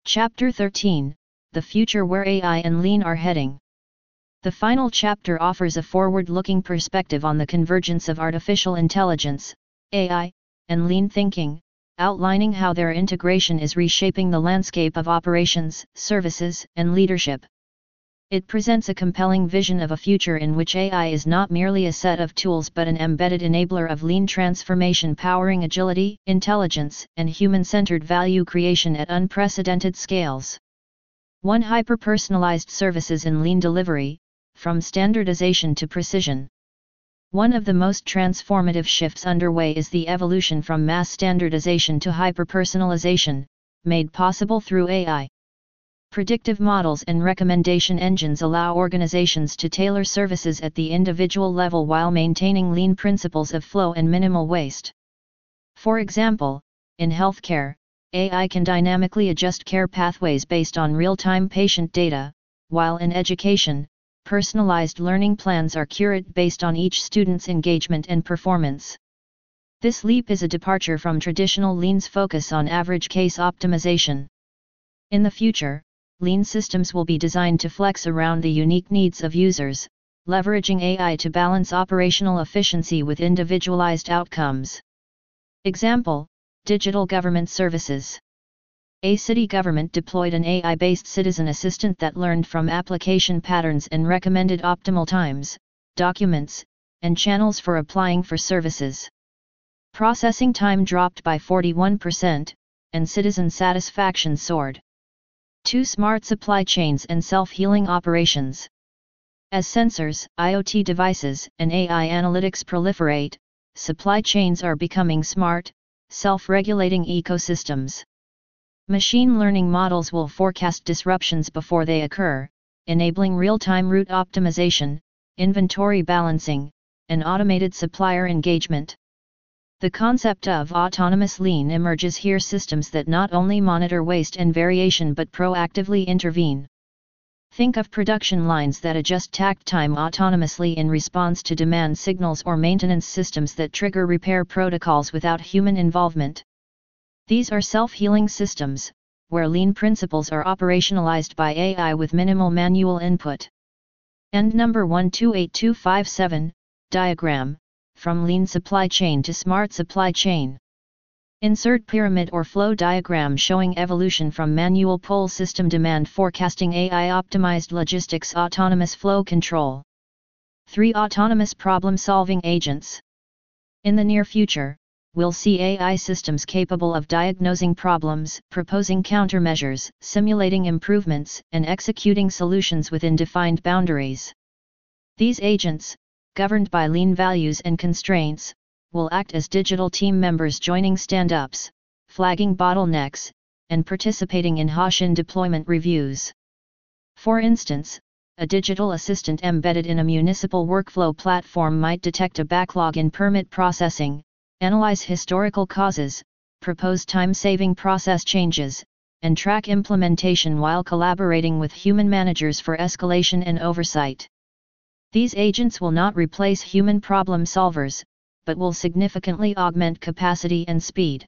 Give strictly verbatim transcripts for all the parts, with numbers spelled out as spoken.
Chapter thirteen, The Future Where A I and Lean Are Heading. The final chapter offers a forward-looking perspective on the convergence of artificial intelligence, A I, and lean thinking, outlining how their integration is reshaping the landscape of operations, services, and leadership. It presents a compelling vision of a future in which A I is not merely a set of tools but an embedded enabler of lean transformation powering agility, intelligence, and human-centered value creation at unprecedented scales. one Hyper-personalized services in lean delivery, from standardization to precision. One of the most transformative shifts underway is the evolution from mass standardization to hyper-personalization, made possible through A I. Predictive models and recommendation engines allow organizations to tailor services at the individual level while maintaining lean principles of flow and minimal waste. For example, in healthcare, A I can dynamically adjust care pathways based on real-time patient data, while in education, personalized learning plans are curated based on each student's engagement and performance. This leap is a departure from traditional lean's focus on average case optimization. In the future, lean systems will be designed to flex around the unique needs of users, leveraging A I to balance operational efficiency with individualized outcomes. Example: digital government services. A city government deployed an A I-based citizen assistant that learned from application patterns and recommended optimal times, documents, and channels for applying for services. Processing time dropped by forty-one percent, and citizen satisfaction soared. two Smart supply chains and self-healing operations. As sensors, IoT devices, and A I analytics proliferate, supply chains are becoming smart, self-regulating ecosystems. Machine learning models will forecast disruptions before they occur, enabling real-time route optimization, inventory balancing, and automated supplier engagement. The concept of autonomous lean emerges here: systems that not only monitor waste and variation but proactively intervene. Think of production lines that adjust takt time autonomously in response to demand signals, or maintenance systems that trigger repair protocols without human involvement. These are self-healing systems, where lean principles are operationalized by A I with minimal manual input. End number one two eight two five seven, diagram, from lean supply chain to smart supply chain. Insert pyramid or flow diagram showing evolution from manual pull system demand forecasting A I-optimized logistics autonomous flow control. three Autonomous problem-solving agents. In the near future, we'll see A I systems capable of diagnosing problems, proposing countermeasures, simulating improvements, and executing solutions within defined boundaries. These agents, governed by lean values and constraints, will act as digital team members, joining stand-ups, flagging bottlenecks, and participating in Hoshin deployment reviews. For instance, a digital assistant embedded in a municipal workflow platform might detect a backlog in permit processing, analyze historical causes, propose time-saving process changes, and track implementation while collaborating with human managers for escalation and oversight. These agents will not replace human problem solvers, but will significantly augment capacity and speed.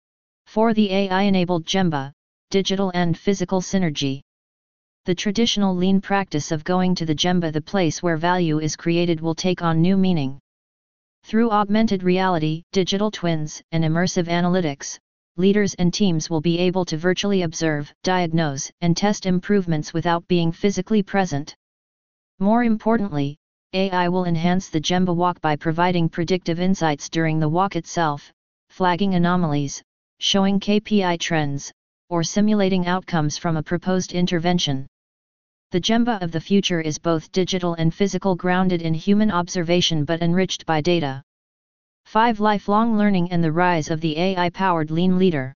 For the A I-enabled Gemba, digital and physical synergy. The traditional lean practice of going to the Gemba, the place where value is created, will take on new meaning. Through augmented reality, digital twins, and immersive analytics, leaders and teams will be able to virtually observe, diagnose, and test improvements without being physically present. More importantly, A I will enhance the Gemba walk by providing predictive insights during the walk itself, flagging anomalies, showing K P I trends, or simulating outcomes from a proposed intervention. The Gemba of the future is both digital and physical, grounded in human observation but enriched by data. five Lifelong learning and the rise of the A I-powered lean leader.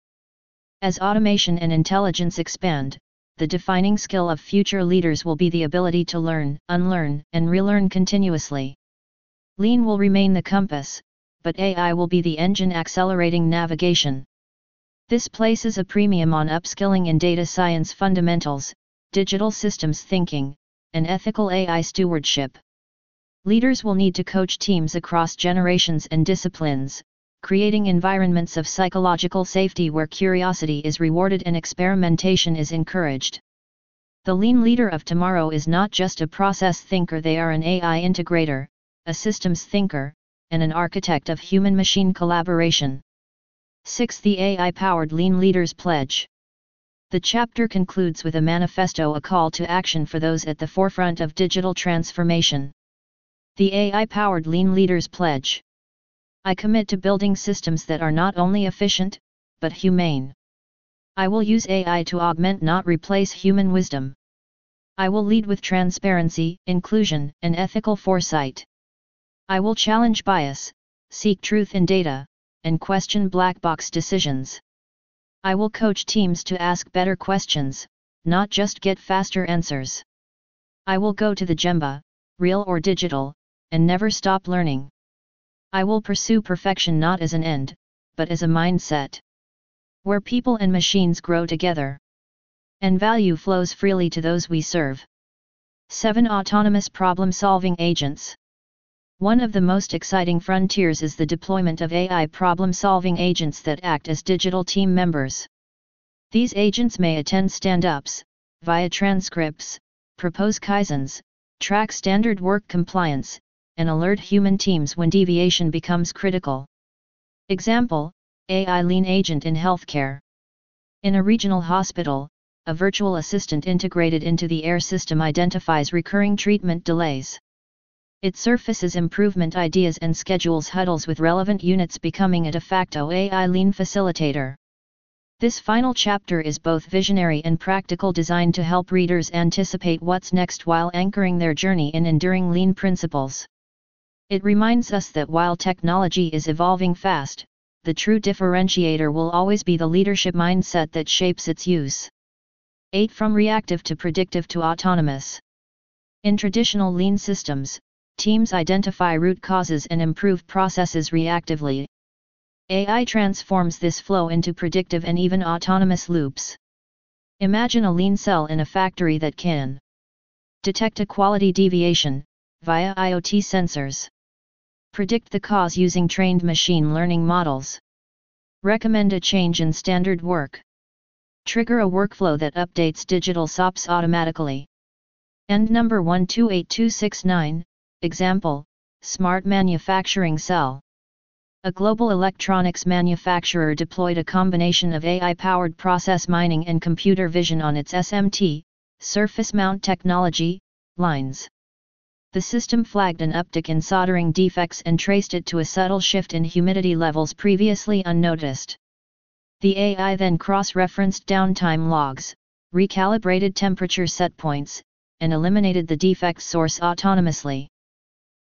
As automation and intelligence expand, the defining skill of future leaders will be the ability to learn, unlearn, and relearn continuously. Lean will remain the compass, but A I will be the engine accelerating navigation. This places a premium on upskilling in data science fundamentals, digital systems thinking, and ethical A I stewardship. Leaders will need to coach teams across generations and disciplines, creating environments of psychological safety where curiosity is rewarded and experimentation is encouraged. The lean leader of tomorrow is not just a process thinker, they are an A I integrator, a systems thinker, and an architect of human-machine collaboration. six. The A I-powered Lean Leaders Pledge. The chapter concludes with a manifesto, a call to action for those at the forefront of digital transformation. The A I-powered Lean Leaders Pledge. I commit to building systems that are not only efficient, but humane. I will use A I to augment, not replace, human wisdom. I will lead with transparency, inclusion, and ethical foresight. I will challenge bias, seek truth in data, and question black box decisions. I will coach teams to ask better questions, not just get faster answers. I will go to the Gemba, real or digital, and never stop learning. I will pursue perfection not as an end, but as a mindset, where people and machines grow together, and value flows freely to those we serve. seven. Autonomous problem-solving agents. One of the most exciting frontiers is the deployment of A I problem-solving agents that act as digital team members. These agents may attend stand-ups, via transcripts, propose kaizens, track standard work compliance, and alert human teams when deviation becomes critical. Example: A I Lean Agent in healthcare. In a regional hospital, a virtual assistant integrated into the A I R system identifies recurring treatment delays. It surfaces improvement ideas and schedules huddles with relevant units, becoming a de facto A I Lean facilitator. This final chapter is both visionary and practical, designed to help readers anticipate what's next while anchoring their journey in enduring Lean principles. It reminds us that while technology is evolving fast, the true differentiator will always be the leadership mindset that shapes its use. eight. From reactive to predictive to autonomous. In traditional Lean systems, teams identify root causes and improve processes reactively. A I transforms this flow into predictive and even autonomous loops. Imagine a Lean cell in a factory that can detect a quality deviation via IoT sensors, predict the cause using trained machine learning models, recommend a change in standard work, trigger a workflow that updates digital S O Ps automatically. End number one two eight two six nine. Example: Smart Manufacturing Cell. A global electronics manufacturer deployed a combination of A I-powered process mining and computer vision on its S M T, surface mount technology, lines. The system flagged an uptick in soldering defects and traced it to a subtle shift in humidity levels previously unnoticed. The A I then cross-referenced downtime logs, recalibrated temperature set points, and eliminated the defect source autonomously.